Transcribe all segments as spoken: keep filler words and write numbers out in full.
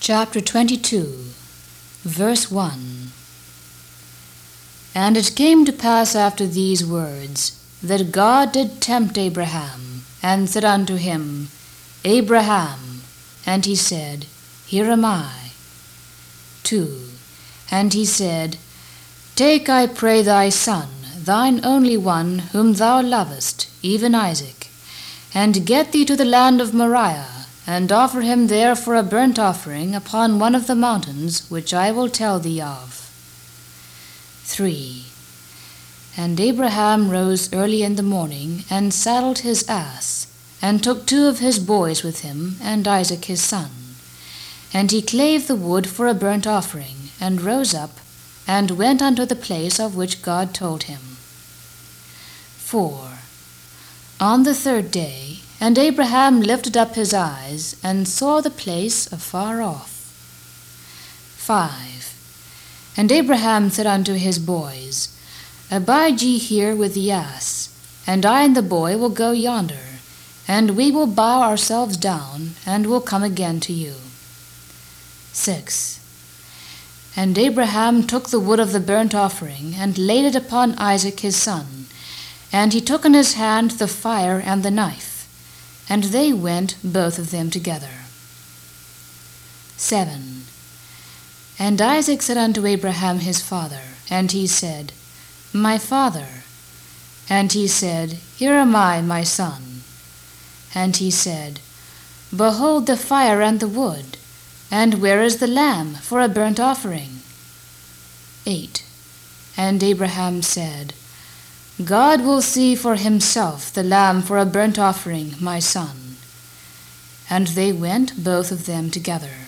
Chapter twenty-two, verse one. And it came to pass after these words, that God did tempt Abraham, and said unto him, Abraham. And he said, Here am I. two. And he said, Take, I pray, thy son, thine only one, whom thou lovest, even Isaac, and get thee to the land of Moriah, and offer him there for a burnt offering upon one of the mountains which I will tell thee of. three. And Abraham rose early in the morning, and saddled his ass, and took two of his boys with him, and Isaac his son. And he clave the wood for a burnt offering, and rose up, and went unto the place of which God told him. four. On the third day, and Abraham lifted up his eyes, and saw the place afar off. five. And Abraham said unto his boys, Abide ye here with the ass, and I and the boy will go yonder, and we will bow ourselves down, and will come again to you. six. And Abraham took the wood of the burnt offering, and laid it upon Isaac his son, and he took in his hand the fire and the knife, and they went both of them together. seven. And Isaac said unto Abraham his father, and he said, My father. And he said, Here am I, my son. And he said, Behold the fire and the wood, and where is the lamb for a burnt offering? eight. And Abraham said, God will see for himself the lamb for a burnt offering, my son. And they went both of them together.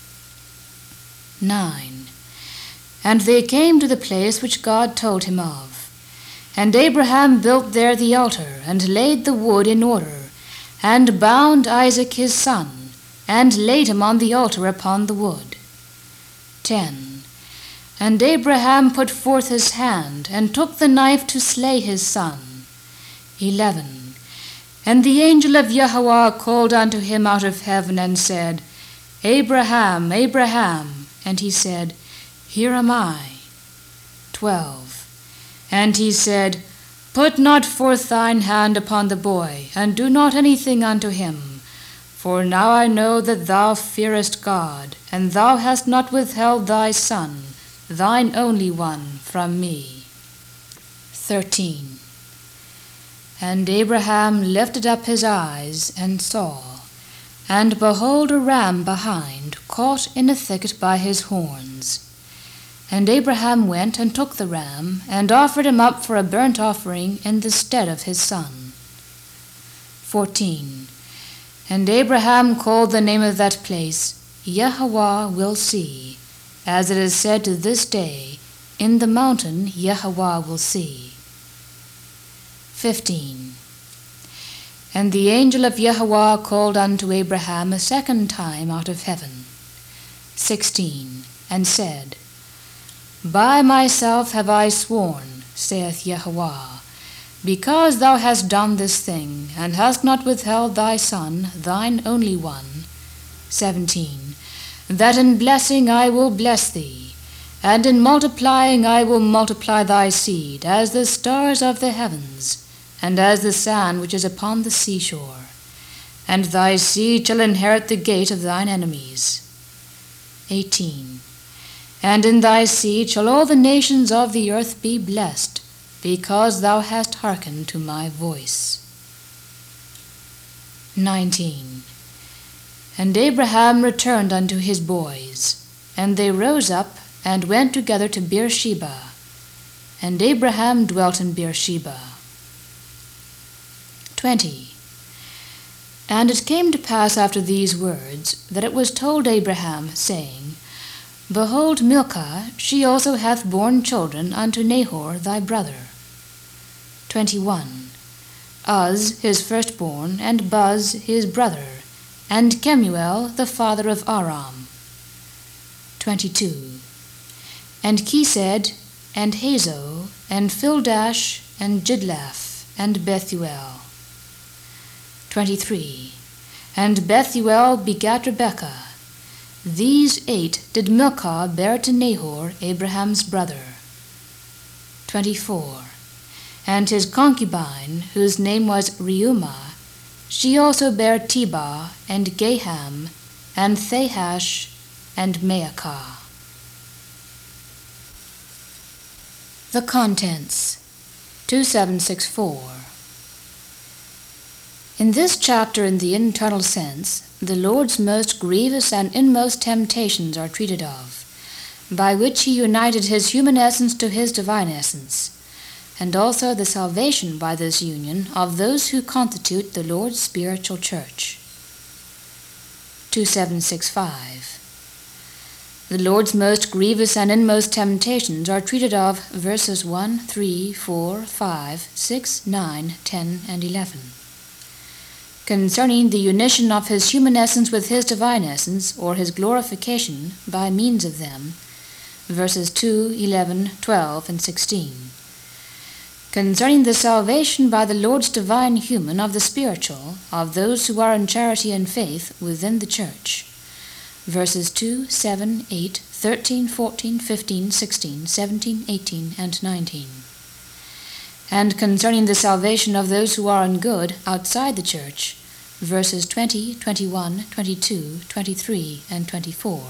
nine. And they came to the place which God told him of. And Abraham built there the altar, and laid the wood in order, and bound Isaac his son, and laid him on the altar upon the wood. ten. And Abraham put forth his hand, and took the knife to slay his son. eleven. And the angel of Yahweh called unto him out of heaven, and said, Abraham, Abraham. And he said, Here am I. twelve. And he said, Put not forth thine hand upon the boy, and do not anything unto him. For now I know that thou fearest God, and thou hast not withheld thy son, thine only one, from me. thirteen. And Abraham lifted up his eyes, and saw, and behold a ram behind, caught in a thicket by his horns. And Abraham went and took the ram, and offered him up for a burnt offering in the stead of his son. fourteen. And Abraham called the name of that place, Yahweh will see, as it is said to this day, In the mountain Yahweh will see. fifteen. And the angel of Yahweh called unto Abraham a second time out of heaven. sixteen. And said, By myself have I sworn, saith Yahweh, because thou hast done this thing, and hast not withheld thy son, thine only one. seventeen. That in blessing I will bless thee, and in multiplying I will multiply thy seed, as the stars of the heavens, and as the sand which is upon the seashore. And thy seed shall inherit the gate of thine enemies. eighteen. And in thy seed shall all the nations of the earth be blessed, because thou hast hearkened to my voice. nineteen. And Abraham returned unto his boys, and they rose up, and went together to Beersheba. And Abraham dwelt in Beersheba. twenty. And it came to pass after these words, that it was told Abraham, saying, Behold, Milcah, she also hath borne children unto Nahor thy brother. twenty-one. Uz his firstborn, and Buz his brother, and Kemuel the father of Aram. twenty-two. And Chesed, and Hazo, and Pildash, and Jidlaph, and Bethuel. twenty-three. And Bethuel begat Rebekah, These eight did Milcah bear to Nahor, Abraham's brother. twenty-four. And his concubine, whose name was Reumah, she also bare Tebah, and Gaham, and Thahash, and Maacah. The contents. two seven six four. In this chapter, in the internal sense, the Lord's most grievous and inmost temptations are treated of, by which he united his human essence to his divine essence, and also the salvation by this union of those who constitute the Lord's spiritual church. two seven six five. The Lord's most grievous and inmost temptations are treated of verses one, three, four, five, six, nine, ten, and eleven. Concerning the unition of his human essence with his divine essence, or his glorification by means of them, verses two, eleven, twelve, and sixteen. Concerning the salvation by the Lord's divine human of the spiritual, of those who are in charity and faith within the church, verses two, seven, eight, thirteen, fourteen, fifteen, sixteen, seventeen, eighteen, and nineteen. And concerning the salvation of those who are in good outside the church, verses twenty, twenty-one, twenty-two, twenty-three, and twenty-four.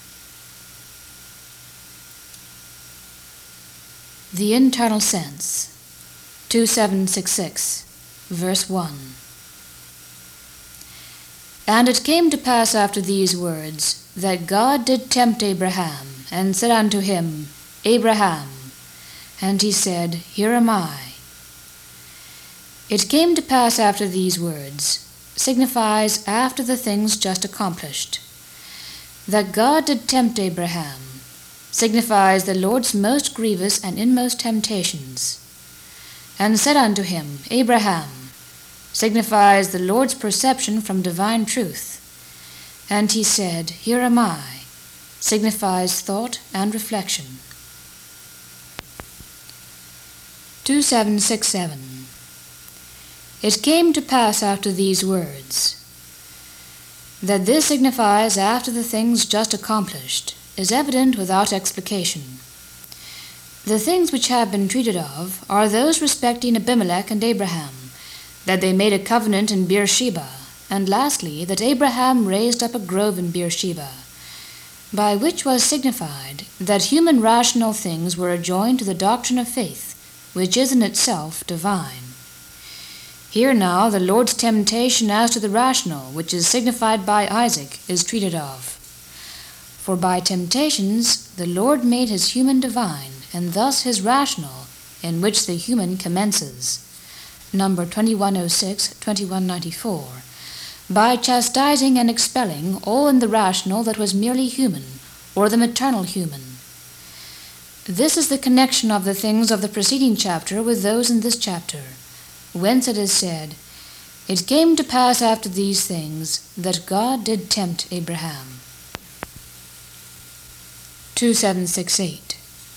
The internal sense. two seven six six, verse one. And it came to pass after these words, that God did tempt Abraham, and said unto him, Abraham. And he said, Here am I. It came to pass after these words signifies after the things just accomplished. That God did tempt Abraham signifies the Lord's most grievous and inmost temptations. And said unto him, Abraham, signifies the Lord's perception from divine truth. And he said, Here am I, signifies thought and reflection. two seven six seven. It came to pass after these words. That this signifies after the things just accomplished is evident without explication. The things which have been treated of are those respecting Abimelech and Abraham, that they made a covenant in Beersheba, and lastly, that Abraham raised up a grove in Beersheba, by which was signified that human rational things were adjoined to the doctrine of faith, which is in itself divine. Here now the Lord's temptation as to the rational, which is signified by Isaac, is treated of. For by temptations the Lord made his human divine, and thus his rational, in which the human commences. Number twenty-one oh six, twenty-one ninety-four. By chastising and expelling all in the rational that was merely human, or the maternal human. This is the connection of the things of the preceding chapter with those in this chapter, whence it is said, It came to pass after these things that God did tempt Abraham. two seven six eight.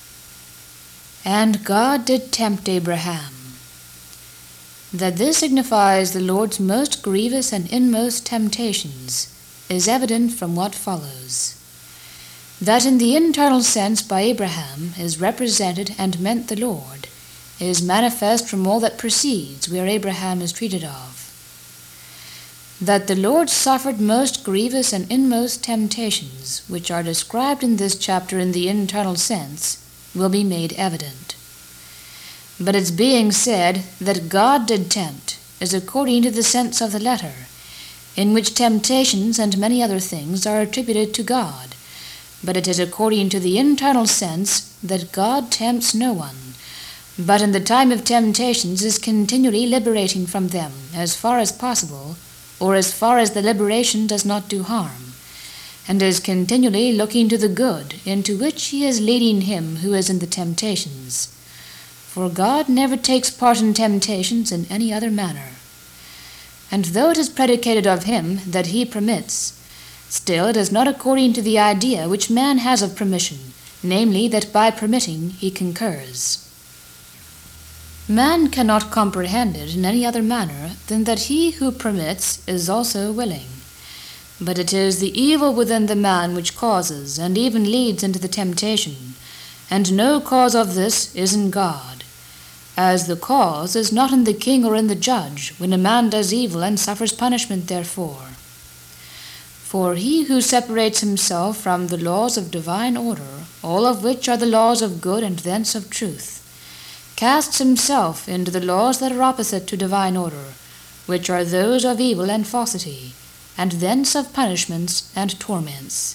And God did tempt Abraham. That this signifies the Lord's most grievous and inmost temptations is evident from what follows. That in the internal sense by Abraham is represented and meant the Lord is manifest from all that precedes where Abraham is treated of. That the Lord suffered most grievous and inmost temptations, which are described in this chapter in the internal sense, will be made evident. But its being said that God did tempt is according to the sense of the letter, in which temptations and many other things are attributed to God, but it is according to the internal sense that God tempts no one, but in the time of temptations is continually liberating from them as far as possible, or as far as the liberation does not do harm, and is continually looking to the good into which he is leading him who is in the temptations. For God never takes part in temptations in any other manner. And though it is predicated of him that he permits, still it is not according to the idea which man has of permission, namely that by permitting he concurs. Man cannot comprehend it in any other manner than that he who permits is also willing. But it is the evil within the man which causes and even leads into the temptation, and no cause of this is in God, as the cause is not in the king or in the judge, when a man does evil and suffers punishment therefor. For he who separates himself from the laws of divine order, all of which are the laws of good and thence of truth, casts himself into the laws that are opposite to divine order, which are those of evil and falsity, and thence of punishments and torments.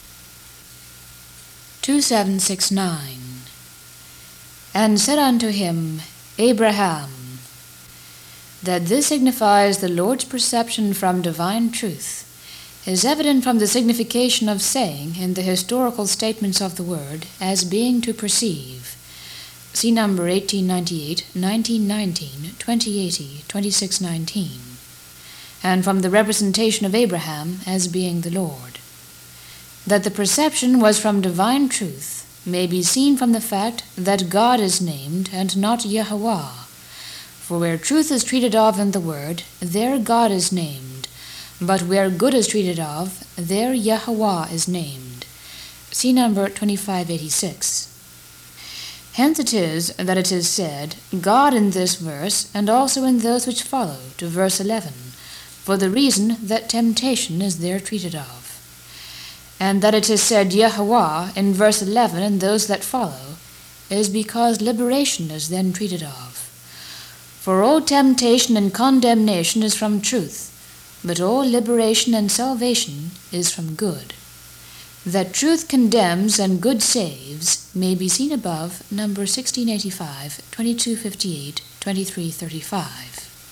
two seven six nine. And said unto him, Abraham, that this signifies the Lord's perception from divine truth, is evident from the signification of saying in the historical statements of the word as being to perceive. See number eighteen ninety-eight, nineteen nineteen, twenty eighty, twenty-six nineteen. And from the representation of Abraham as being the Lord. That the perception was from divine truth may be seen from the fact that God is named and not Yehovah. For where truth is treated of in the word, there God is named, but where good is treated of, there Yehovah is named. See number twenty-five eighty-six. Hence it is that it is said, God in this verse, and also in those which follow, to verse eleven, for the reason that temptation is there treated of. And that it is said Yehovah in verse eleven and those that follow, is because liberation is then treated of. For all temptation and condemnation is from truth, but all liberation and salvation is from good. That truth condemns and good saves may be seen above, number sixteen eighty-five, twenty-two fifty-eight, twenty-three thirty-five.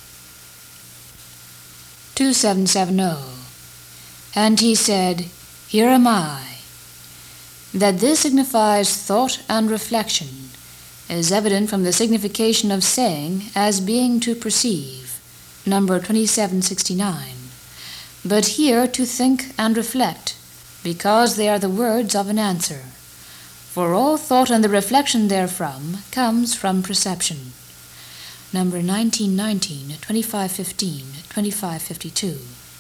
two seven seven zero. And he said, Here am I. That this signifies thought and reflection is evident from the signification of saying as being to perceive, number twenty-seven sixty-nine. But here to think and reflect, because they are the words of an answer. For all thought and the reflection therefrom comes from perception. Number nineteen nineteen, twenty-five fifteen, twenty-five fifty-two.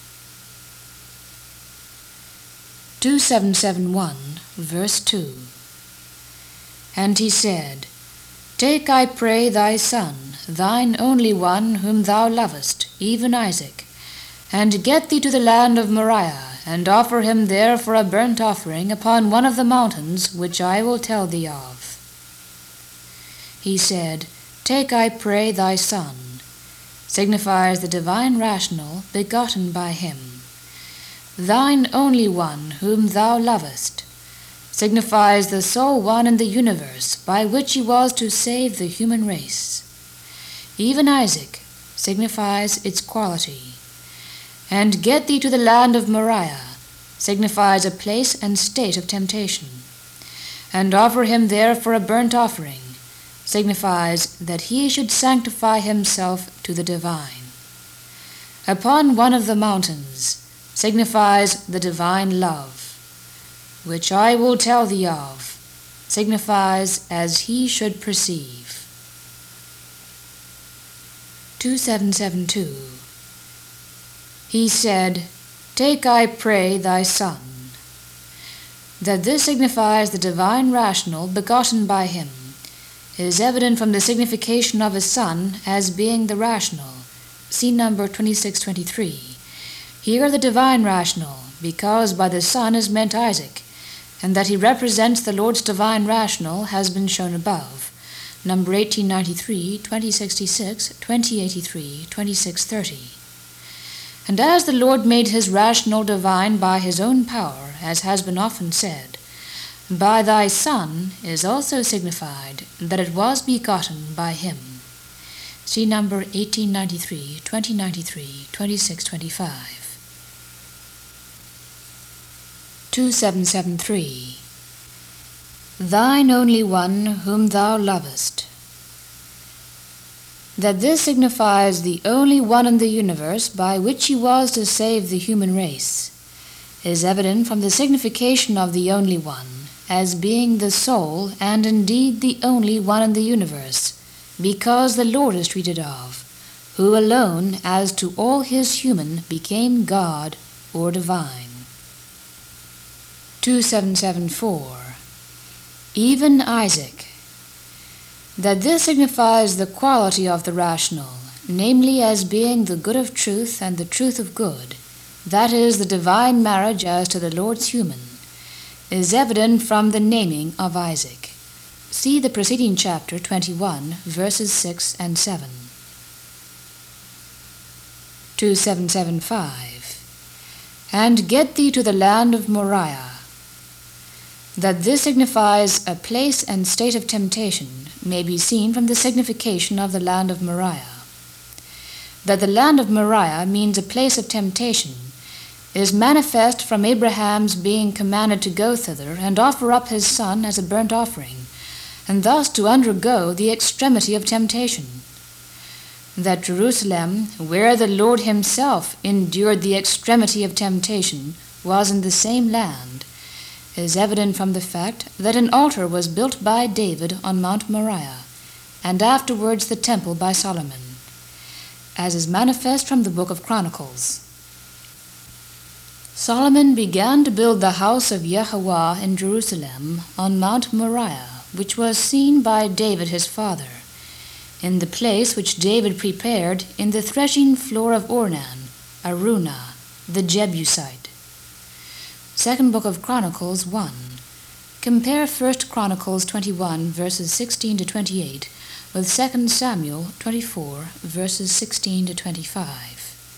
two seven seven one, verse two. And he said, Take, I pray, thy son, thine only one, whom thou lovest, even Isaac, and get thee to the land of Moriah, and offer him there for a burnt offering upon one of the mountains which I will tell thee of. He said, Take, I pray, thy son, signifies the divine rational begotten by him. Thine only one, whom thou lovest, signifies the sole one in the universe by which he was to save the human race. Even Isaac signifies its quality. And get thee to the land of Moriah signifies a place and state of temptation. And offer him there for a burnt offering signifies that he should sanctify himself to the divine. Upon one of the mountains signifies the divine love, which I will tell thee of, signifies as he should perceive. two seven seven two. He said, Take, I pray, thy son. That this signifies the divine rational begotten by him is evident from the signification of his son as being the rational. See number twenty-six twenty-three. Here the divine rational, because by the son is meant Isaac, and that he represents the Lord's divine rational has been shown above. Number eighteen ninety-three, twenty sixty-six, twenty eighty-three, twenty-six thirty. And as the Lord made his rational divine by his own power, as has been often said, by thy Son is also signified that it was begotten by him. See number eighteen ninety-three, twenty ninety-three, twenty-six twenty-five. two seven seven three. Thine only one whom thou lovest. That this signifies the only one in the universe by which he was to save the human race is evident from the signification of the only one as being the sole and indeed the only one in the universe, because the Lord is treated of, who alone as to all his human became God or divine. two seven seven four. Even Isaac. That this signifies the quality of the rational, namely as being the good of truth and the truth of good, that is, the divine marriage as to the Lord's human, is evident from the naming of Isaac. See the preceding chapter twenty-one, verses six and seven. two seven seven five. And get thee to the land of Moriah. That this signifies a place and state of temptation may be seen from the signification of the land of Moriah. That the land of Moriah means a place of temptation is manifest from Abraham's being commanded to go thither and offer up his son as a burnt offering, and thus to undergo the extremity of temptation. That Jerusalem, where the Lord himself endured the extremity of temptation, was in the same land, is evident from the fact that an altar was built by David on Mount Moriah, and afterwards the temple by Solomon, as is manifest from the book of Chronicles. Solomon began to build the house of Yahweh in Jerusalem on Mount Moriah, which was seen by David his father, in the place which David prepared in the threshing floor of Ornan, Araunah, the Jebusite. Second Book of Chronicles one. Compare First Chronicles twenty-one, verses sixteen to twenty-eight, with Second Samuel twenty-four, verses sixteen to twenty-five.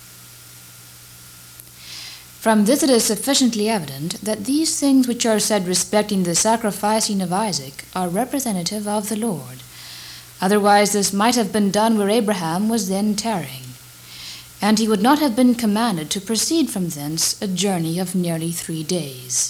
From this it is sufficiently evident that these things which are said respecting the sacrificing of Isaac are representative of the Lord. Otherwise this might have been done where Abraham was then tarrying, and he would not have been commanded to proceed from thence a journey of nearly three days.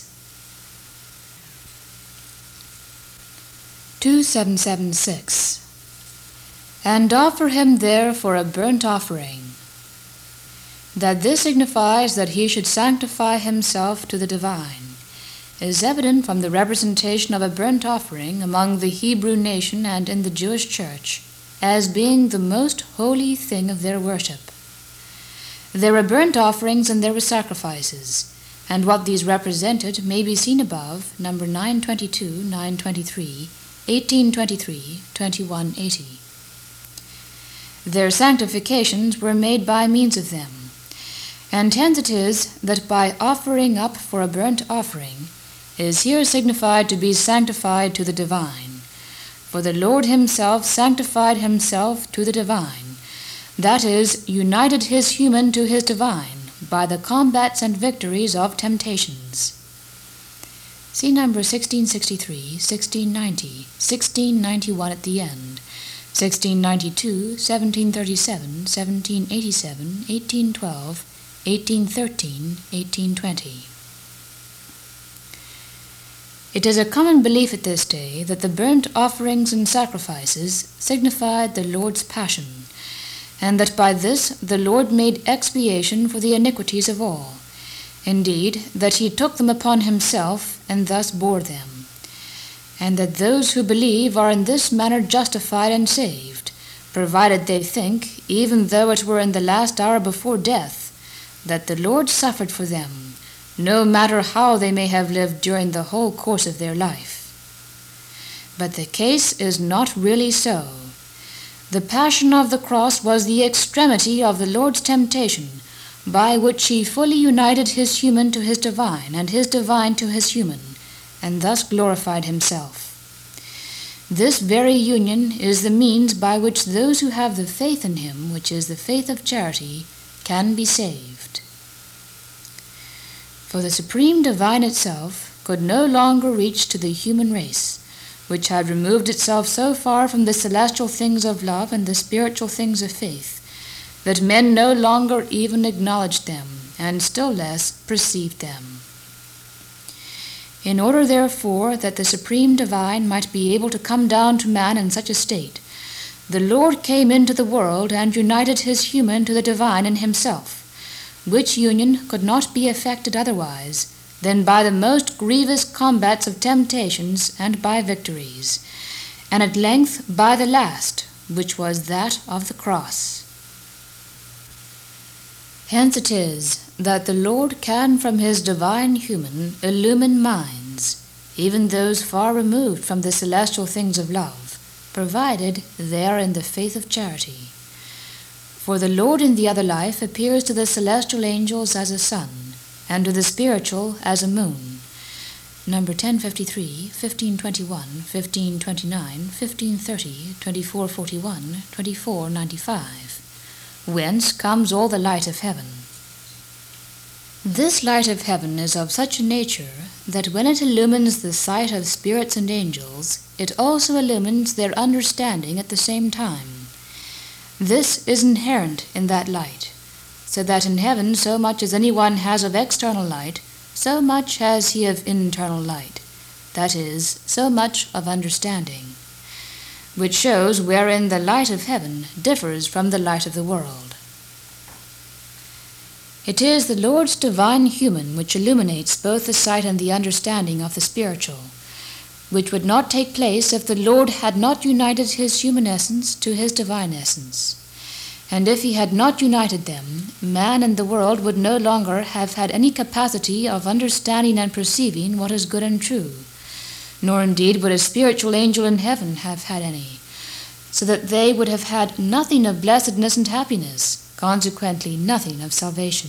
two seven seven six. And offer him there for a burnt offering. That this signifies that he should sanctify himself to the divine, is evident from the representation of a burnt offering among the Hebrew nation and in the Jewish church, as being the most holy thing of their worship. There were burnt offerings and there were sacrifices, and what these represented may be seen above, number nine twenty-two, nine twenty-three, eighteen twenty-three, twenty-one eighty. Their sanctifications were made by means of them, and hence it is that by offering up for a burnt offering is here signified to be sanctified to the divine. For the Lord himself sanctified himself to the divine, that is, united his human to his divine by the combats and victories of temptations. See number sixteen sixty-three, sixteen ninety, sixteen ninety-one at the end, sixteen ninety-two, seventeen thirty-seven, seventeen eighty-seven, eighteen twelve, eighteen thirteen, eighteen twenty. It is a common belief at this day that the burnt offerings and sacrifices signified the Lord's passion, and that by this the Lord made expiation for the iniquities of all. Indeed, that he took them upon himself and thus bore them, and that those who believe are in this manner justified and saved, provided they think, even though it were in the last hour before death, that the Lord suffered for them, no matter how they may have lived during the whole course of their life. But the case is not really so. The passion of the cross was the extremity of the Lord's temptation, by which he fully united his human to his divine, and his divine to his human, and thus glorified himself. This very union is the means by which those who have the faith in him, which is the faith of charity, can be saved. For the supreme divine itself could no longer reach to the human race, which had removed itself so far from the celestial things of love and the spiritual things of faith, that men no longer even acknowledged them, and still less perceived them. In order, therefore, that the supreme divine might be able to come down to man in such a state, the Lord came into the world and united his human to the divine in himself, which union could not be effected otherwise than by the most grievous combats of temptations and by victories, and at length by the last, which was that of the cross. Hence it is that the Lord can from his divine human illumine minds, even those far removed from the celestial things of love, provided they are in the faith of charity. For the Lord in the other life appears to the celestial angels as a sun, and to the spiritual as a moon. Number ten fifty-three, fifteen twenty-one, fifteen twenty-nine, fifteen thirty, twenty-four forty-one, twenty-four ninety-five. Whence comes all the light of heaven. This light of heaven is of such a nature that when it illumines the sight of spirits and angels, it also illumines their understanding at the same time. This is inherent in that light, so that in heaven so much as anyone has of external light, so much has he of internal light, that is, so much of understanding, which shows wherein the light of heaven differs from the light of the world. It is the Lord's divine human which illuminates both the sight and the understanding of the spiritual, which would not take place if the Lord had not united his human essence to his divine essence. And if he had not united them, man and the world would no longer have had any capacity of understanding and perceiving what is good and true, nor indeed would a spiritual angel in heaven have had any, so that they would have had nothing of blessedness and happiness, consequently nothing of salvation.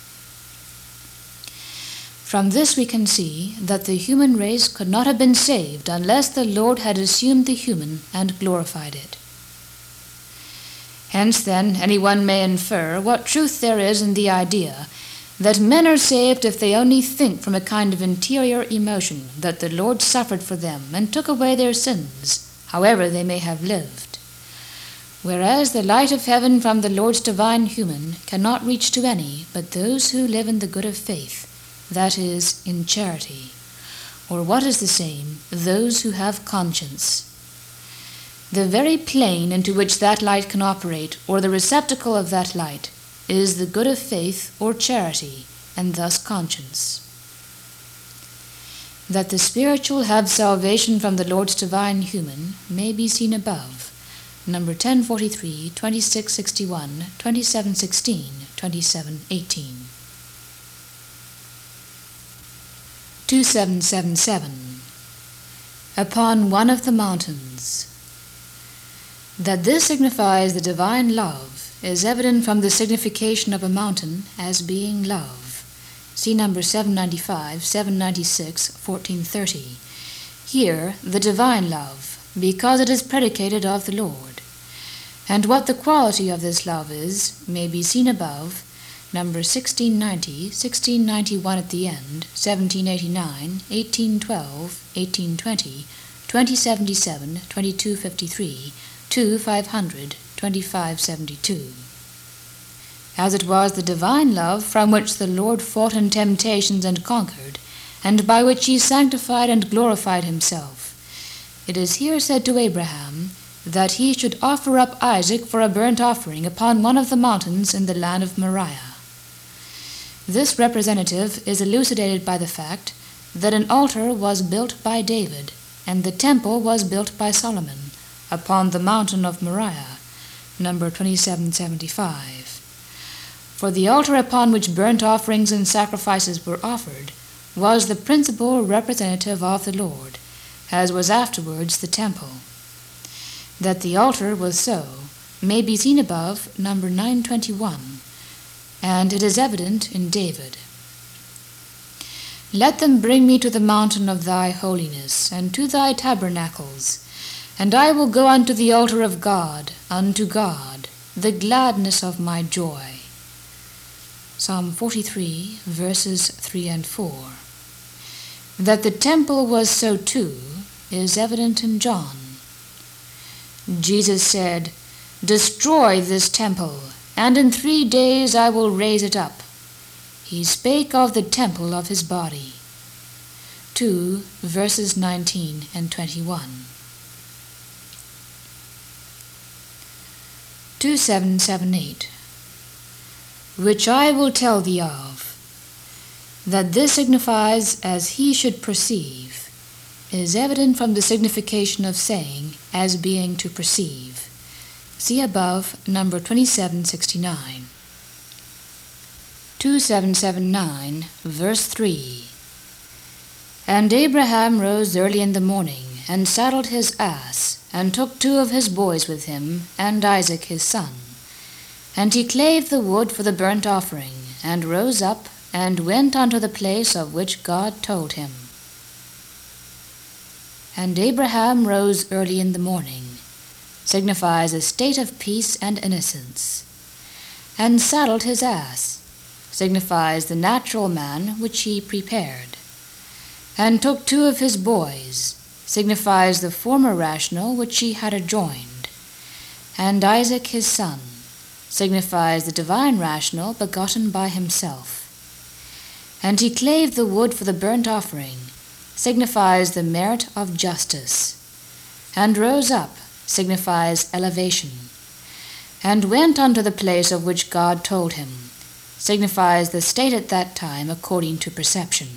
From this we can see that the human race could not have been saved unless the Lord had assumed the human and glorified it. Hence, then, anyone may infer what truth there is in the idea that men are saved if they only think from a kind of interior emotion that the Lord suffered for them and took away their sins, however they may have lived. Whereas the light of heaven from the Lord's divine human cannot reach to any but those who live in the good of faith, that is, in charity, or what is the same, those who have conscience. The very plane into which that light can operate, or the receptacle of that light, is the good of faith or charity, and thus conscience. That the spiritual have salvation from the Lord's divine human may be seen above. Number ten forty-three, twenty-six sixty-one, twenty-seven sixteen, twenty-seven eighteen. twenty-seven seventy-seven. Upon one of the mountains. That this signifies the divine love is evident from the signification of a mountain as being love. See number seven ninety-five, seven ninety-six, fourteen thirty. Here, the divine love, because it is predicated of the Lord. And what the quality of this love is may be seen above, number sixteen ninety, sixteen ninety-one at the end, seventeen eighty-nine, eighteen twelve, eighteen twenty, twenty seventy-seven, twenty-two fifty-three, two five hundred, twenty-five seventy-two. As it was the divine love from which the Lord fought in temptations and conquered, and by which he sanctified and glorified himself, it is here said to Abraham that he should offer up Isaac for a burnt offering upon one of the mountains in the land of Moriah. This representative is elucidated by the fact that an altar was built by David, and the temple was built by Solomon, upon the mountain of Moriah, number twenty-seven seventy-five. For the altar upon which burnt offerings and sacrifices were offered was the principal representative of the Lord, as was afterwards the temple. That the altar was so may be seen above, number nine twenty-one, and it is evident in David. Let them bring me to the mountain of thy holiness, and to thy tabernacles, and I will go unto the altar of God, unto God, the gladness of my joy. Psalm forty-three, verses three and four. That the temple was so too is evident in John. Jesus said, Destroy this temple, and in three days I will raise it up. He spake of the temple of his body. two, verses nineteen and twenty-one. twenty-seven seventy-eight. Which I will tell thee of, that this signifies as he should perceive, is evident from the signification of saying as being to perceive. See above, number twenty-seven sixty-nine. two seven seven nine, verse three. And Abraham rose early in the morning, and saddled his ass, and took two of his boys with him, and Isaac his son. And he clave the wood for the burnt offering, and rose up, and went unto the place of which God told him. And Abraham rose early in the morning signifies a state of peace and innocence. And saddled his ass signifies the natural man which he prepared. And took two of his boys signifies the former rational which he had adjoined. And Isaac his son signifies the divine rational begotten by himself. And he clave the wood for the burnt offering signifies the merit of justice. And rose up signifies elevation. And went unto the place of which God told him signifies the state at that time according to perception.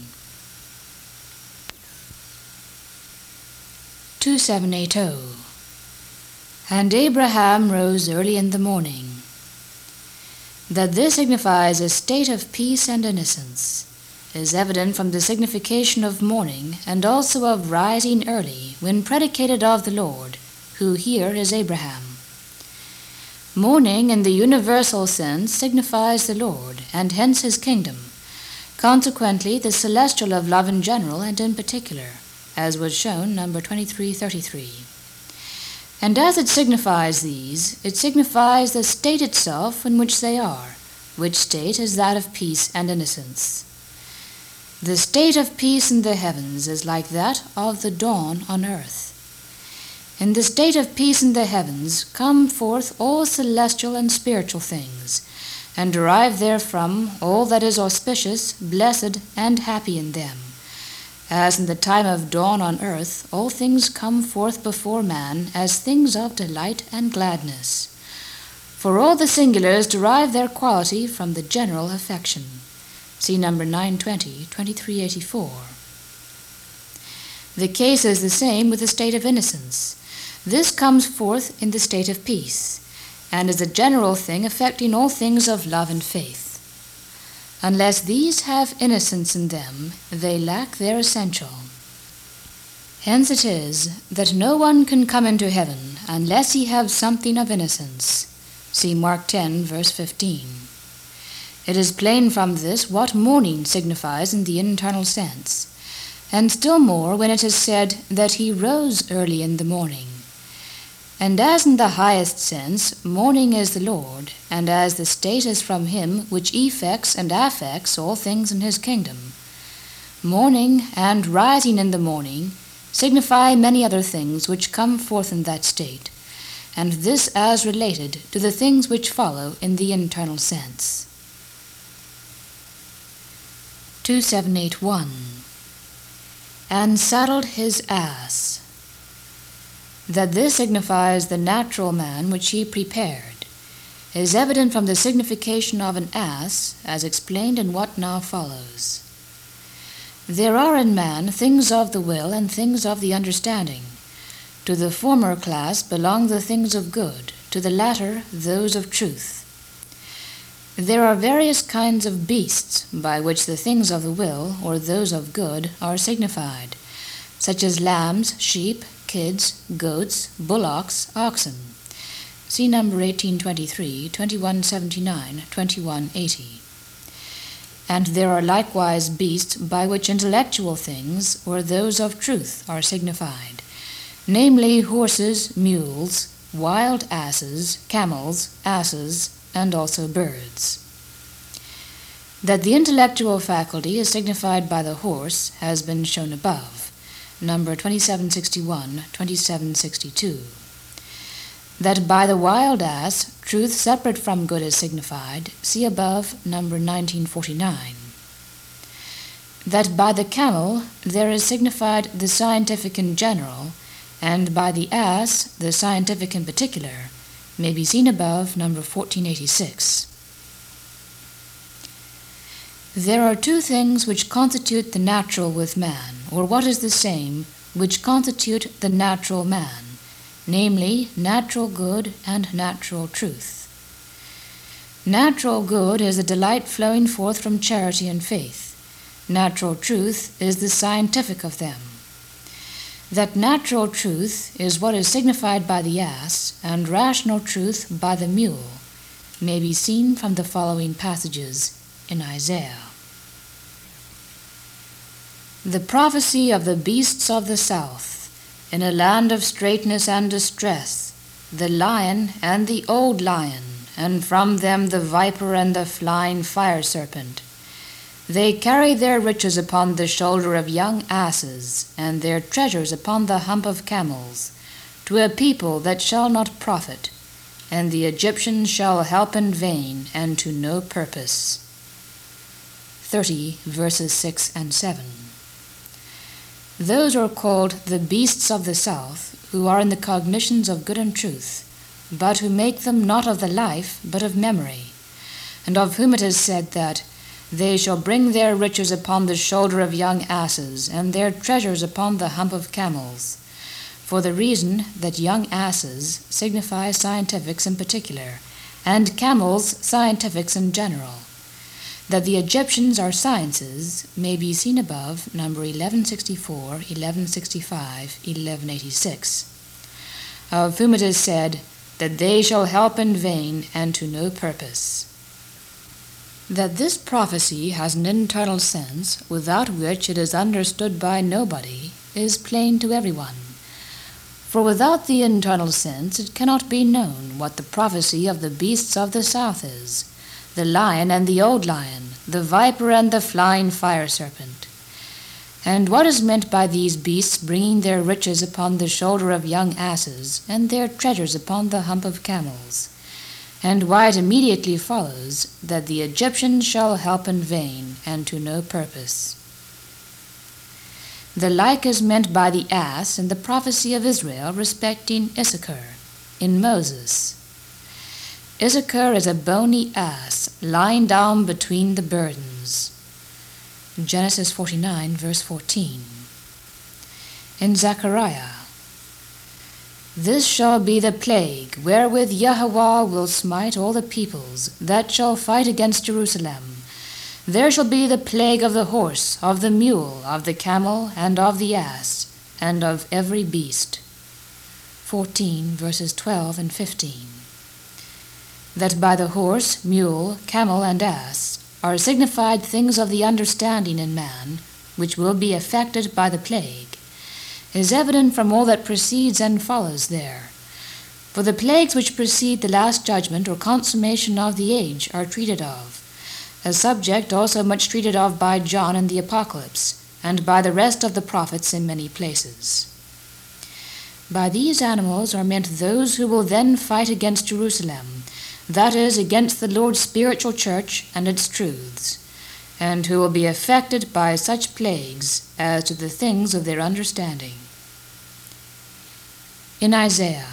two seven eight zero. And Abraham rose early in the morning. That this signifies a state of peace and innocence is evident from the signification of morning, and also of rising early, when predicated of the Lord, who here is Abraham. Morning in the universal sense signifies the Lord, and hence his kingdom, consequently the celestial of love in general and in particular, as was shown number twenty-three thirty-three. And as it signifies these, it signifies the state itself in which they are, which state is that of peace and innocence. The state of peace in the heavens is like that of the dawn on earth. In the state of peace in the heavens come forth all celestial and spiritual things, and derive therefrom all that is auspicious, blessed, and happy in them. As in the time of dawn on earth, all things come forth before man as things of delight and gladness. For all the singulars derive their quality from the general affection. See number nine twenty, twenty-three eighty-four. The case is the same with the state of innocence. This comes forth in the state of peace, and is a general thing affecting all things of love and faith. Unless these have innocence in them, they lack their essential. Hence it is that no one can come into heaven unless he have something of innocence. See Mark ten, verse fifteen. It is plain from this what morning signifies in the internal sense, and still more when it is said that he rose early in the morning. And as in the highest sense morning is the Lord, and as the state is from him which effects and affects all things in his kingdom, morning and rising in the morning signify many other things which come forth in that state, and this as related to the things which follow in the internal sense. two seven eight one. And saddled his ass. That this signifies the natural man which he prepared is evident from the signification of an ass, as explained in what now follows. There are in man things of the will and things of the understanding. To the former class belong the things of good, to the latter those of truth. There are various kinds of beasts by which the things of the will, or those of good, are signified, such as lambs, sheep, kids, goats, bullocks, oxen. See number eighteen twenty-three, twenty-one seventy-nine, twenty-one eighty. And there are likewise beasts by which intellectual things, or those of truth, are signified, namely horses, mules, wild asses, camels, asses, and also birds. That the intellectual faculty is signified by the horse has been shown above, number twenty-seven sixty-one, twenty-seven sixty-two. That by the wild ass, truth separate from good is signified, see above, number nineteen forty-nine. That by the camel there is signified the scientific in general, and by the ass the scientific in particular, may be seen above, number fourteen eighty-six. There are two things which constitute the natural with man, or what is the same, which constitute the natural man, namely natural good and natural truth. Natural good is a delight flowing forth from charity and faith. Natural truth is the scientific of them. That natural truth is what is signified by the ass, and rational truth by the mule, may be seen from the following passages in Isaiah. The prophecy of the beasts of the south, in a land of straitness and distress, the lion and the old lion, and from them the viper and the flying fire serpent. They carry their riches upon the shoulder of young asses, and their treasures upon the hump of camels, to a people that shall not profit, and the Egyptians shall help in vain, and to no purpose. thirty, verses six and seven. Those are called the beasts of the south, who are in the cognitions of good and truth, but who make them not of the life, but of memory, and of whom it is said that they shall bring their riches upon the shoulder of young asses, and their treasures upon the hump of camels, for the reason that young asses signify scientifics in particular, and camels scientifics in general. That the Egyptians are sciences may be seen above, number eleven sixty-four, eleven sixty-five, eleven eighty-six, of whom it is said that they shall help in vain and to no purpose. That this prophecy has an internal sense, without which it is understood by nobody, is plain to everyone. For without the internal sense it cannot be known what the prophecy of the beasts of the south is, the lion and the old lion, the viper and the flying fire serpent. And what is meant by these beasts bringing their riches upon the shoulder of young asses, and their treasures upon the hump of camels? And why it immediately follows that the Egyptians shall help in vain, and to no purpose. The like is meant by the ass in the prophecy of Israel respecting Issachar, in Moses. Issachar is a bony ass, lying down between the burdens. Genesis forty-nine, verse fourteen. In Zechariah, this shall be the plague wherewith Yahweh will smite all the peoples that shall fight against Jerusalem. There shall be the plague of the horse, of the mule, of the camel, and of the ass, and of every beast. fourteen, verses twelve and fifteen. That by the horse, mule, camel, and ass are signified things of the understanding in man, which will be affected by the plague, is evident from all that precedes and follows there. For the plagues which precede the last judgment or consummation of the age are treated of, a subject also much treated of by John in the Apocalypse, and by the rest of the prophets in many places. By these animals are meant those who will then fight against Jerusalem, that is, against the Lord's spiritual church and its truths, and who will be affected by such plagues as to the things of their understanding. In Isaiah,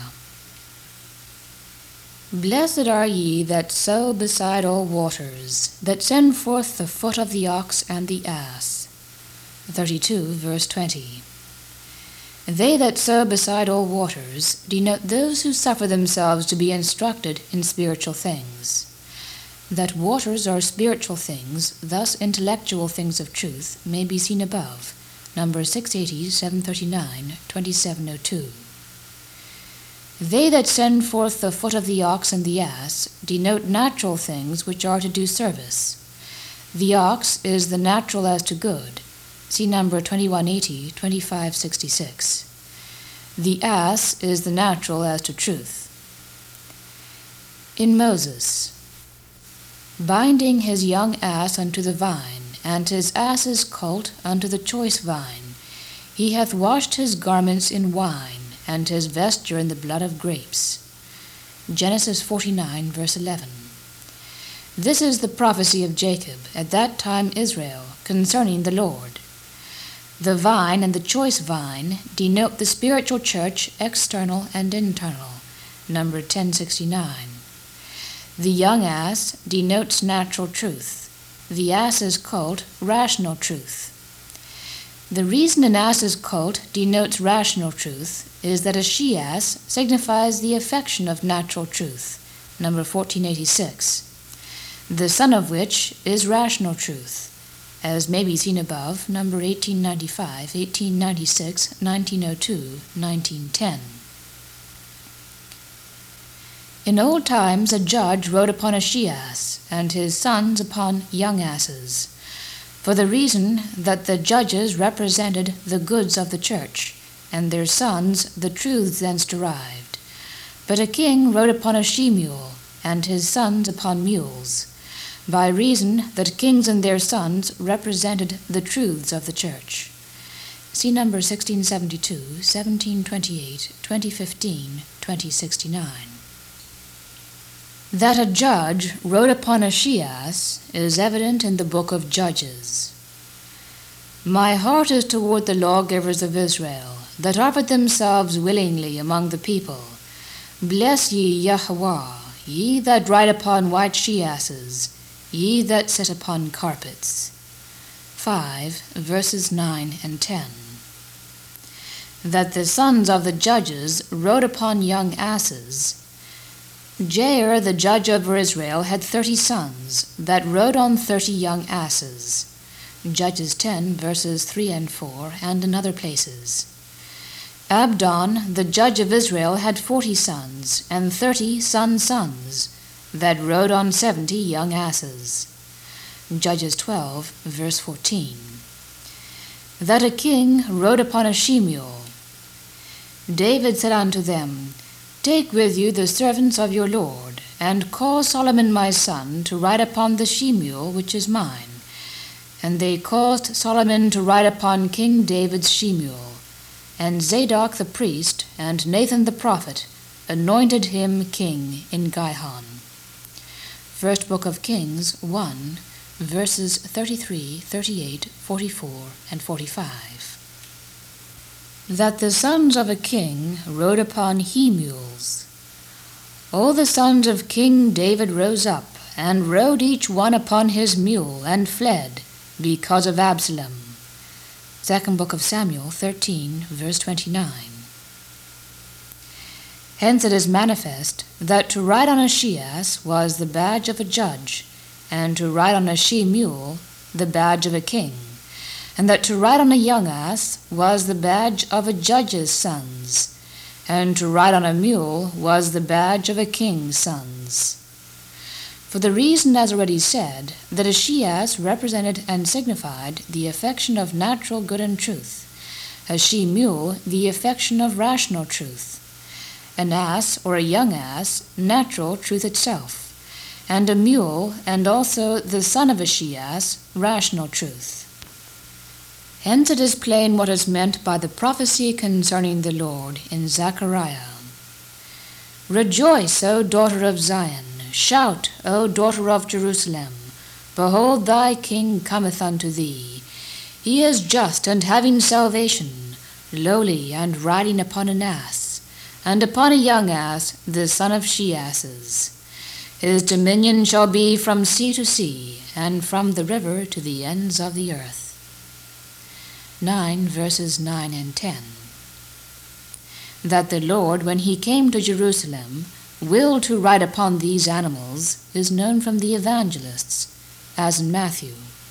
Blessed are ye that sow beside all waters, that send forth the foot of the ox and the ass. thirty-two, verse twenty. They that sow beside all waters denote those who suffer themselves to be instructed in spiritual things. That waters are spiritual things, thus intellectual things of truth, may be seen above, number six eighty, seven thirty-nine, twenty-seven oh two. They that send forth the foot of the ox and the ass denote natural things which are to do service. The ox is the natural as to good. See number twenty-one eighty, twenty-five sixty-six. The ass is the natural as to truth. In Moses, binding his young ass unto the vine, and his ass's colt unto the choice vine, he hath washed his garments in wine, and his vesture in the blood of grapes. Genesis forty-nine, verse eleven. This is the prophecy of Jacob, at that time Israel, concerning the Lord. The vine and the choice vine denote the spiritual church, external and internal, number ten sixty-nine. The young ass denotes natural truth. The ass's colt, rational truth. The reason an ass's colt denotes rational truth is that a she-ass signifies the affection of natural truth, number fourteen eighty-six. the son of which is rational truth, as may be seen above, number eighteen ninety-five, eighteen ninety-six, nineteen oh two, nineteen ten. In old times a judge rode upon a she-ass, and his sons upon young asses, for the reason that the judges represented the goods of the church, and their sons the truths thence derived. But a king rode upon a she-mule, and his sons upon mules, by reason that kings and their sons represented the truths of the church. See number sixteen seventy-two, seventeen twenty-eight, twenty fifteen, twenty sixty-nine. That a judge rode upon a she-ass is evident in the book of Judges. My heart is toward the lawgivers of Israel, that offered themselves willingly among the people. Bless ye Yahweh, ye that ride upon white she-asses, ye that sit upon carpets. five, verses nine and ten. That the sons of the judges rode upon young asses. Jair, the judge over Israel, had thirty sons that rode on thirty young asses. Judges ten, verses three and four, and in other places. Abdon, the judge of Israel, had forty sons, and thirty sons' sons, that rode on seventy young asses. Judges twelve, verse fourteen. That a king rode upon a she-mule. David said unto them, Take with you the servants of your Lord, and cause Solomon my son to ride upon the she-mule which is mine. And they caused Solomon to ride upon King David's she-mule. And Zadok the priest and Nathan the prophet anointed him king in Gihon. First Book of Kings one, verses thirty-three, thirty-eight, forty-four, and forty-five. That the sons of a king rode upon he-mules. All the sons of King David rose up, and rode each one upon his mule, and fled, because of Absalom. Second Book of Samuel thirteen, verse twenty-nine. Hence it is manifest that to ride on a she-ass was the badge of a judge, and to ride on a she-mule the badge of a king, and that to ride on a young ass was the badge of a judge's sons, and to ride on a mule was the badge of a king's sons. For the reason, as already said, that a she-ass represented and signified the affection of natural good and truth, a she-mule the affection of rational truth, an ass or a young ass natural truth itself, and a mule and also the son of a she-ass rational truth. Hence it is plain what is meant by the prophecy concerning the Lord in Zechariah. Rejoice, O daughter of Zion, shout, O daughter of Jerusalem, behold thy king cometh unto thee. He is just and having salvation, lowly and riding upon an ass, and upon a young ass, the son of she-asses. His dominion shall be from sea to sea, and from the river to the ends of the earth. nine, verses nine and ten. That the Lord, when he came to Jerusalem, willed to ride upon these animals is known from the evangelists, as in Matthew.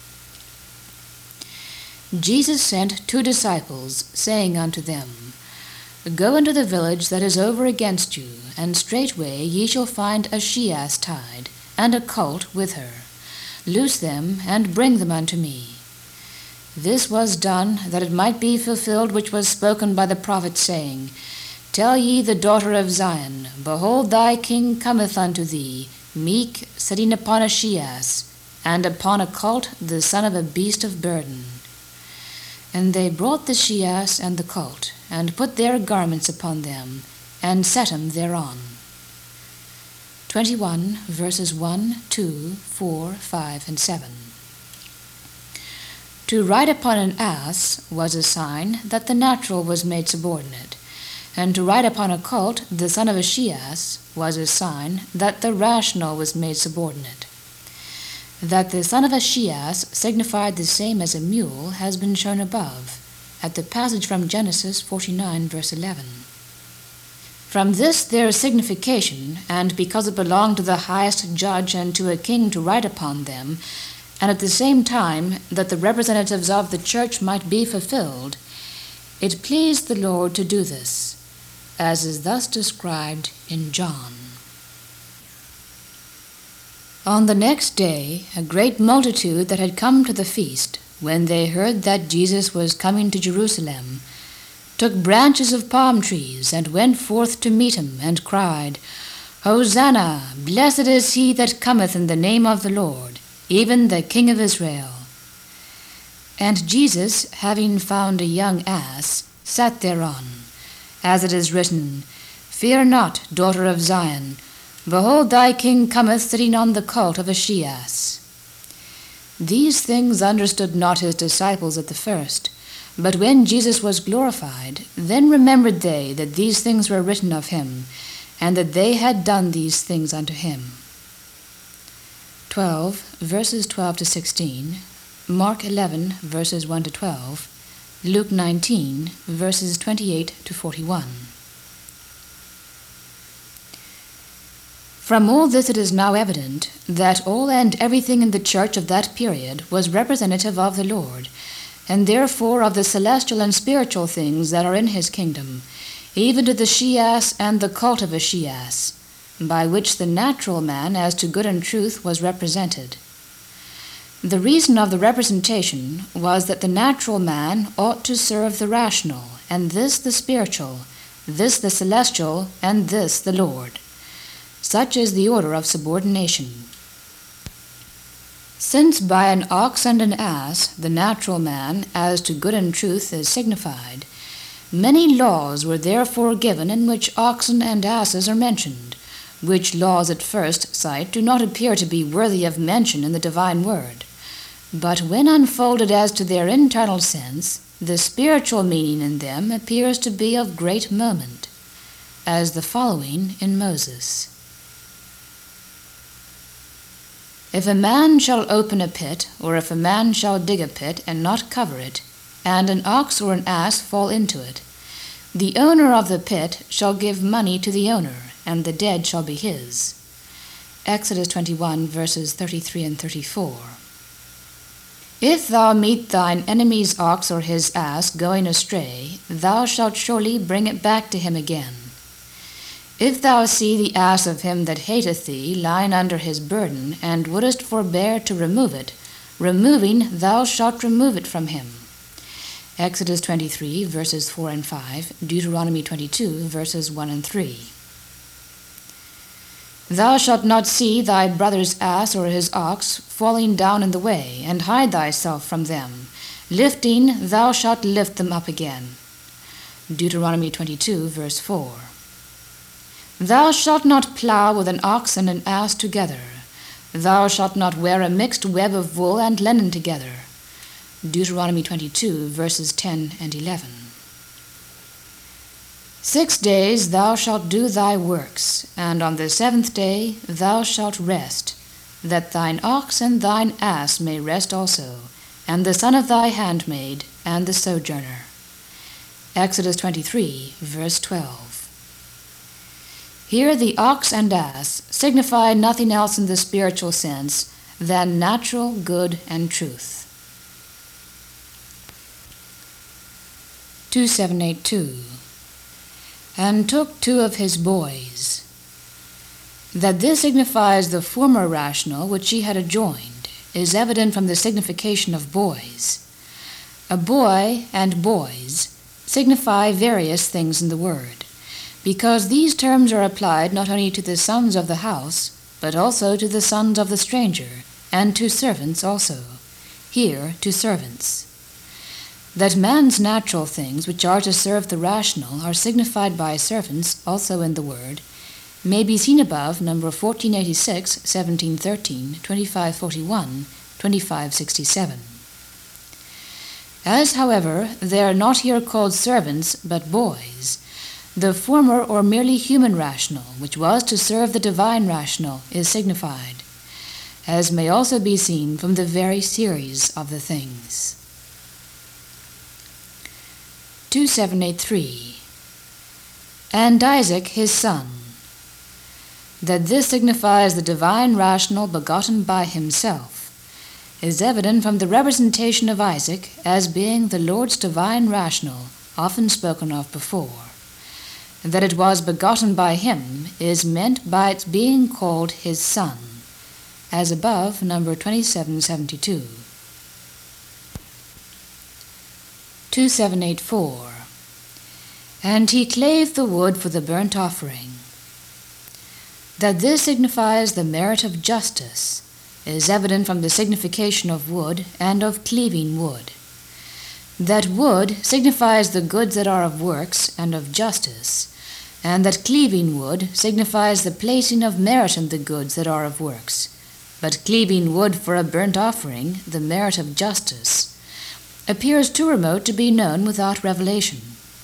Jesus sent two disciples, saying unto them, Go into the village that is over against you, and straightway ye shall find a she-ass tied, and a colt with her. Loose them, and bring them unto me. This was done, that it might be fulfilled which was spoken by the prophet, saying, Tell ye the daughter of Zion, behold thy king cometh unto thee, meek, sitting upon a she-ass, and upon a colt the son of a beast of burden. And they brought the she-ass and the colt, and put their garments upon them, and set him thereon. twenty-one, verses one, two, four, five, and seven. To ride upon an ass was a sign that the natural was made subordinate, and to ride upon a colt, the son of a she-ass, was a sign that the rational was made subordinate. That the son of a she-ass signified the same as a mule has been shown above, at the passage from Genesis forty-nine, verse eleven. From this their signification, and because it belonged to the highest judge and to a king to write upon them, and at the same time that the representatives of the church might be fulfilled, it pleased the Lord to do this, as is thus described in John. On the next day, a great multitude that had come to the feast, when they heard that Jesus was coming to Jerusalem, took branches of palm trees and went forth to meet him, and cried, Hosanna! Blessed is he that cometh in the name of the Lord, even the King of Israel. And Jesus, having found a young ass, sat thereon, as it is written, Fear not, daughter of Zion, behold, thy king cometh sitting on the colt of a she-ass. These things understood not his disciples at the first, but when Jesus was glorified, then remembered they that these things were written of him, and that they had done these things unto him. twelve, verses twelve to sixteen, Mark eleven, verses one to twelve, Luke nineteen, verses twenty-eight to forty-one. From all this it is now evident that all and everything in the church of that period was representative of the Lord, and therefore of the celestial and spiritual things that are in his kingdom, even to the she-ass and the colt of a she-ass, by which the natural man as to good and truth was represented. The reason of the representation was that the natural man ought to serve the rational, and this the spiritual, this the celestial, and this the Lord. Such is the order of subordination. Since by an ox and an ass the natural man as to good and truth is signified, many laws were therefore given in which oxen and asses are mentioned, which laws at first sight do not appear to be worthy of mention in the divine word. But when unfolded as to their internal sense, the spiritual meaning in them appears to be of great moment, as the following in Moses. If a man shall open a pit, or if a man shall dig a pit and not cover it, and an ox or an ass fall into it, the owner of the pit shall give money to the owner, and the dead shall be his. Exodus twenty-one, verses thirty-three and thirty-four. If thou meet thine enemy's ox or his ass going astray, thou shalt surely bring it back to him again. If thou see the ass of him that hateth thee lying under his burden, and wouldest forbear to remove it, removing thou shalt remove it from him. Exodus twenty-three, verses four and five, Deuteronomy twenty-two, verses one and three. Thou shalt not see thy brother's ass or his ox falling down in the way, and hide thyself from them. Lifting, thou shalt lift them up again. Deuteronomy twenty-two, verse four. Thou shalt not plow with an ox and an ass together. Thou shalt not wear a mixed web of wool and linen together. Deuteronomy twenty-two, verses ten and eleven. Six days thou shalt do thy works, and on the seventh day thou shalt rest, that thine ox and thine ass may rest also, and the son of thy handmaid, and the sojourner. Exodus twenty-three, verse twelve. Here the ox and ass signify nothing else in the spiritual sense than natural good and truth. two seven eight two. And took two of his boys. That this signifies the former rational which he had adjoined is evident from the signification of boys. A boy and boys signify various things in the word, because these terms are applied not only to the sons of the house, but also to the sons of the stranger, and to servants also, here to servants. That man's natural things, which are to serve the rational, are signified by servants also in the word, may be seen above number fourteen eighty-six, seventeen thirteen, twenty-five forty-one, twenty-five sixty-seven. As, however, they are not here called servants, but boys, the former or merely human rational, which was to serve the divine rational, is signified, as may also be seen from the very series of the things. two seven eight three. and Isaac his son. That this signifies the divine rational begotten by himself is evident from the representation of Isaac as being the Lord's divine rational, often spoken of before. That it was begotten by him is meant by its being called his son, as above, number twenty-seven seventy-two. two seven eight four. And he clave the wood for the burnt offering. That this signifies the merit of justice is evident from the signification of wood and of cleaving wood. That wood signifies the goods that are of works and of justice, and that cleaving wood signifies the placing of merit in the goods that are of works, but cleaving wood for a burnt offering, the merit of justice, appears too remote to be known without revelation.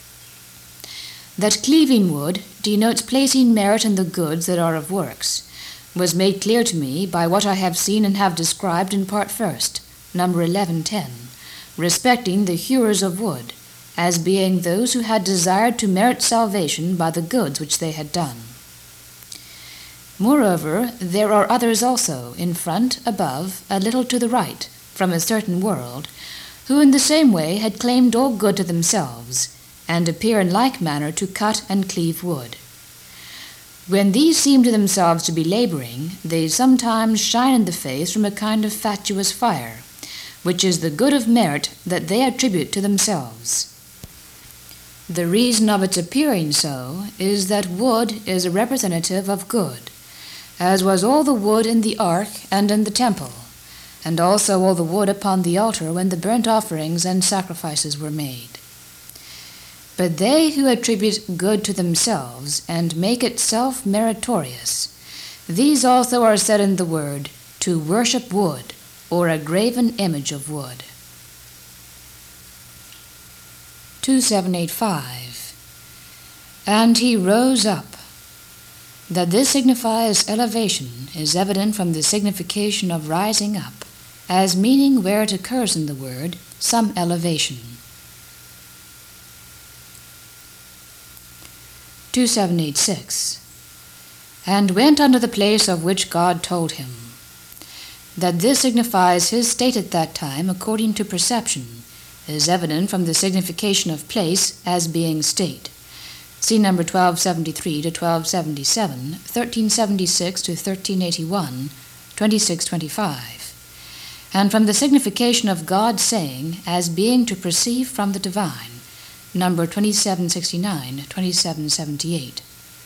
That cleaving wood denotes placing merit in the goods that are of works was made clear to me by what I have seen and have described in part first, number eleven ten, respecting the hewers of wood, as being those who had desired to merit salvation by the goods which they had done. Moreover, there are others also, in front, above, a little to the right, from a certain world, who in the same way had claimed all good to themselves, and appear in like manner to cut and cleave wood. When these seem to themselves to be laboring, they sometimes shine in the face from a kind of fatuous fire, which is the good of merit that they attribute to themselves. The reason of its appearing so is that wood is a representative of good, as was all the wood in the ark and in the temple, and also all the wood upon the altar when the burnt offerings and sacrifices were made. But they who attribute good to themselves and make it self-meritorious, these also are said in the word, to worship wood, or a graven image of wood. two seven eight five. And he rose up. That this signifies elevation is evident from the signification of rising up, as meaning where it occurs in the word, some elevation. two seven eight six. And went unto the place of which God told him. That this signifies his state at that time according to perception is evident from the signification of place as being state. See number twelve seventy-three to twelve seventy-seven, thirteen seventy-six to thirteen eighty-one, twenty-six twenty-five, and from the signification of God saying as being to perceive from the divine, number twenty-seven sixty-nine, twenty-seven seventy-eight.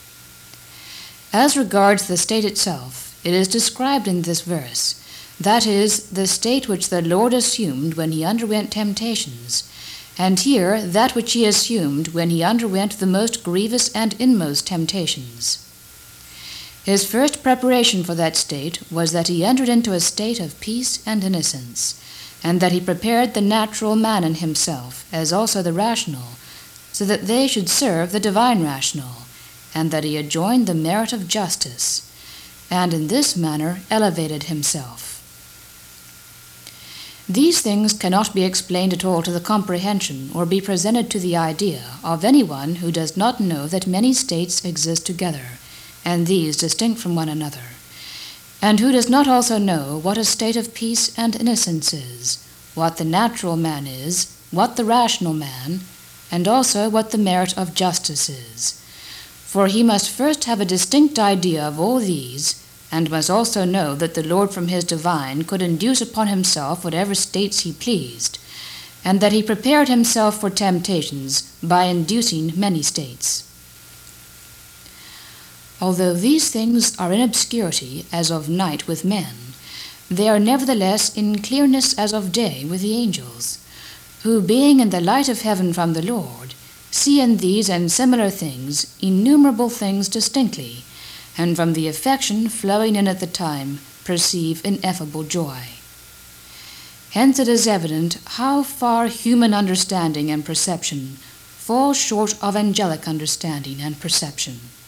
As regards the state itself, it is described in this verse, that is, the state which the Lord assumed when he underwent temptations, and here that which he assumed when he underwent the most grievous and inmost temptations. His first preparation for that state was that he entered into a state of peace and innocence, and that he prepared the natural man in himself, as also the rational, so that they should serve the divine rational, and that he adjoined the merit of justice, and in this manner elevated himself. These things cannot be explained at all to the comprehension or be presented to the idea of anyone who does not know that many states exist together, and these distinct from one another, and who does not also know what a state of peace and innocence is, what the natural man is, what the rational man, and also what the merit of justice is. For he must first have a distinct idea of all these, and must also know that the Lord from his divine could induce upon himself whatever states he pleased, and that he prepared himself for temptations by inducing many states. Although these things are in obscurity as of night with men, they are nevertheless in clearness as of day with the angels, who, being in the light of heaven from the Lord, see in these and similar things innumerable things distinctly, and from the affection flowing in at the time perceive ineffable joy. Hence it is evident how far human understanding and perception fall short of angelic understanding and perception.